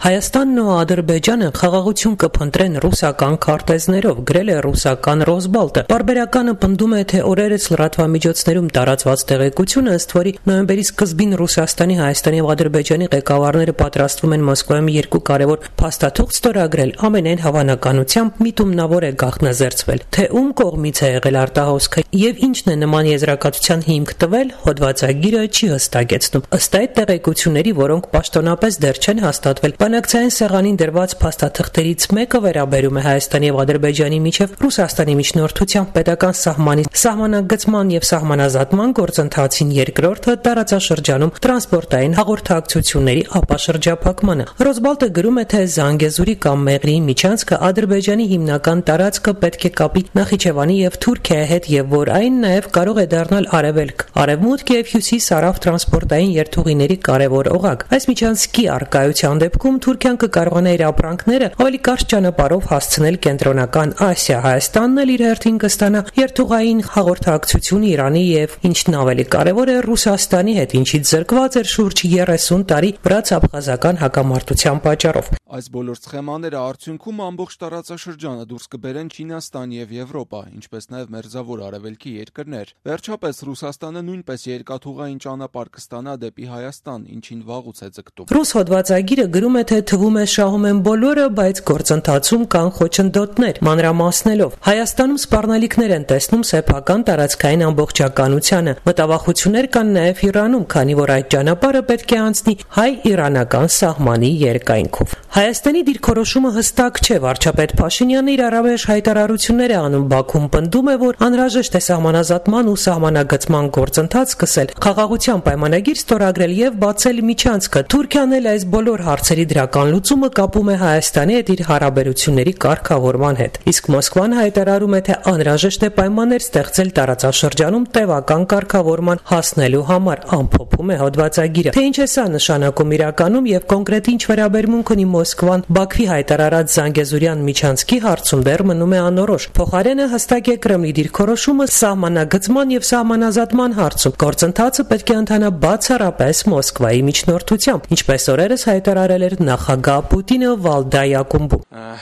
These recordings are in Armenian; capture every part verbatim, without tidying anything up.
Հայաստանն ու Ադրբեջանը խաղաղություն կփնտրեն ռուսական քարտեզներով, գրել է ռուսական Ռոսբալտը։ Պարբերականը պնդում է, թե օրերս լրատվամիջոցներում տարածված տեղեկությունը, ըստ որի նոյեմբերի սկզբին Ռուսաստանի, Հայաստանի և Ադրբեջանի ղեկավարները պատրաստվում են Մոսկվայում երկու կարևոր փաստաթուղթ ստորագրել, ամենայն հավանականությամբ միտումնավոր է գաղտնազերծվել։ Թե ում կողմից է եղել արտահոսքը եւ ինչն է նման եզրակացության հիմք տվել, հոդվածագիրը չի հստակեցնում։ Ըստ այդ տեղեկությունների, որոնք պաշտոնապես դեռ չեն հաստատվել, բանակցային սեղանին դրված փաստաթղթերից մեկը վերաբերում է Հայաստանի և Ադրբեջանի միջև Ռուսաստանի միջնորդությամբ պետական սահմանի սահմանագծման և սահմանազատման գործընթացին, երկրորդը տարածաշրջանում տրանսպորտային հաղորդակցությունների ապաշրջափակմանը։ Ռոսբալտը գրում է, թե Զանգեզուրի կամ Մեղրիի միջանցքը Ադրբեջանի հիմնական տարածքը պետք է կապի Նախիջևանի և Թուրքիայի հետ և որ այն նաև կարող է դառնալ արևելք, արևմուտք և հյուսիս-հարավ տրանսպորտային երթուղիների կարևոր օղակ։ Այս միջանցքի առկայության դեպքում Թուրքիան կկարողանա իր ապրանքները ավելի կարճ ճանապարհով հասցնել Կենտրոնական Ասիա։ Հայաստանն էլ իր հերթին կստանա երթուղային հաղորդակցություն Իրանի և, ինչն ավելի կարևոր է, Ռուսաստանի հետ, ինչից զրկված էր շուրջ երեսուն տարի վրաց-աբխազական հակամարտության պատճառով։ Այս բոլոր սխեմաները արդյունքում ամբողջ տարածաշրջանը դուրս կբերեն Չինաստան և Եվրոպա, ինչպես նաև Մերձավոր Արևելքի երկրներ։ Վերջապես Ռուսաստանը նույնպես երկաթուղային ճանապարհ կստանա դեպի Հայաստան, ինչին վաղուց է ձգտում։ Ռուս հոդվածագիրը գրում է, թե թվում է շահում են բոլորը, բայց գործընթացում կան խոչընդոտներ, մանրամասնելով։ Հայաստանում սպառնալիքներ են տեսնում սեփական տարածքային ամբողջականությանը։ Մտավախություններ կան նաև Իրանում, քանի որ այդ ճանապարհը պետք է անցնի հայ-իրանական սահմանի երկայնքով։ Հայաստանի դիրքորոշումը հստակ չէ։ Վարչապետ Փաշինյանը իր առավեշ հայտարարություններ է անում Բաքվում, պնդում է, որ անհրաժեշտ է սահմանազատման ու սահմանագծման գործընթաց սկսել, խաղաղության պայմանագիր ստորագրել եւ բացել միջանցքը։ Թուրքիան էլ այս բոլոր հարցերի դրական լուծումը կապում է Հայաստանի հետ իր հարաբերությունների կարգավորման հետ։ Իսկ Մոսկվան հայտարարում է, թե անհրաժեշտ է պայմաններ ստեղծել տարածաշրջանում տևական կարգավորման հասնելու համար, ամփոփում է հոդվածագիրը։ Թե ինչ է սա նշանակում իրականում եւ կոնկրետ ինչ վերաբերմունք ունի Մոսկվան Բաքվի հայտարարած Զանգեզուրյան միջանցքի հարցում դեռ մնում է անորոշ։ Փոխարենը հստակ է Կրեմլի դիրքորոշումը սահմանագծման եւ սահմանազատման հարցում։ Գործընթացը պետք է ընթանա բացառապես Մոսկվայի միջնորդությամբ, ինչպես օրերս հայտարարել էր նախագահ Պուտինը Վալդայ ակումբում։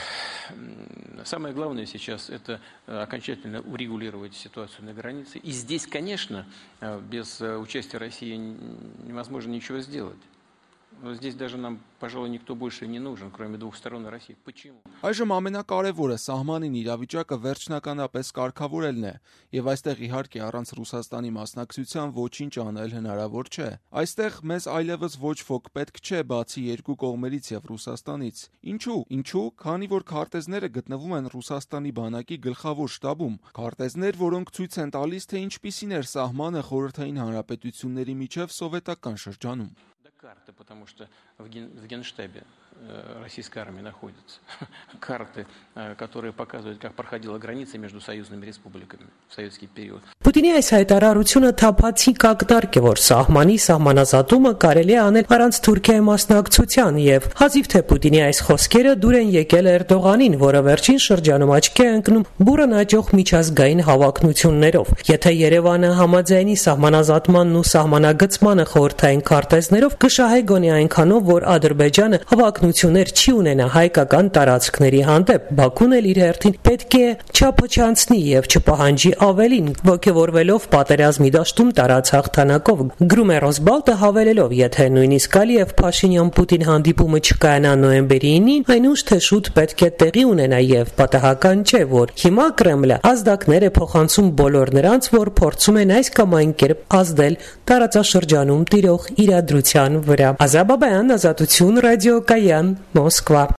Самое главное сейчас это окончательно урегулировать ситуацию на границе. И здесь, конечно, без участия России невозможно ничего сделать. Здесь даже нам, пожалуй, никто больше не нужен, кроме двух сторон России. Почему? Այժմ ամենակարևորը սահմանին իրավիճակը վերջնականապես կարգավորելն է, եւ այստեղ իհարկե առանց Ռուսաստանի մասնակցության ոչինչ անել հնարավոր չէ։ Այստեղ մեզ այլևս ոչ ոք պետք չէ, բացի երկու կողմերից եւ Ռուսաստանից։ Ինչու՞։ Ինչու՞, քանի որ քարտեզները գտնվում են Ռուսաստանի բանակի գլխավոր շտաբում, քարտեզներ, որոնք ցույց են տալիս, թե ինչպիսին էր սահմանը խորհրդային հանրապետությունների միջև սովետական շրջանում։ Карты, потому что в, ген, в Генштабе э, российской армии находятся карты, э, которые показывают, как проходила граница между союзными республиками в советский период. Պուտինի այս հայտարարությունը թափանցիկ ակտարկ է, որ սահմանի սահմանազատումը կարելի է անել առանց Թուրքիայի մասնակցության եւ հազիվ թե Պուտինի այս խոսքերը դուր են եկել Էրդողանին, որը վերջին շրջանում աչքի է ընկնում բուրըն աճող միջազգային հավակնություններով։ Եթե Երևանը համաձայնի սահմանազատմանն ու սահմանագծմանը խորհրդային քարտեզներով կշահե գոնե այնքանով, որ Ադրբեջանը հավակնություններ չի ունենա հայկական տարածքների հանդեպ, Բաքուն էլ իր հերթին պետք է չափը չանցնի եւ չպահանջի ավելին, ոգևորվելով պատերազմի դաշտում տարած հաղթանակով։ Գրում է Ռոսբալտը հավելելով, եթե նույնիսկ Ալիև Փաշինյան-Պուտին հանդիպումը չկայանա նոյեմբերի ինին, այն ուշ թե շուտ պետք է տեղի ունենա եւ պատահական չէ, որ հիմա Կրեմլը ազդակներ է փոխանցում բոլոր նրանց, որ փորձում են այս կամ այն կերպ ազդել տարածաշրջանում տիրող իրադրության վրա։ Ազաբաբայան, Ազատություն, ռադիոկայան, Մոսկվա։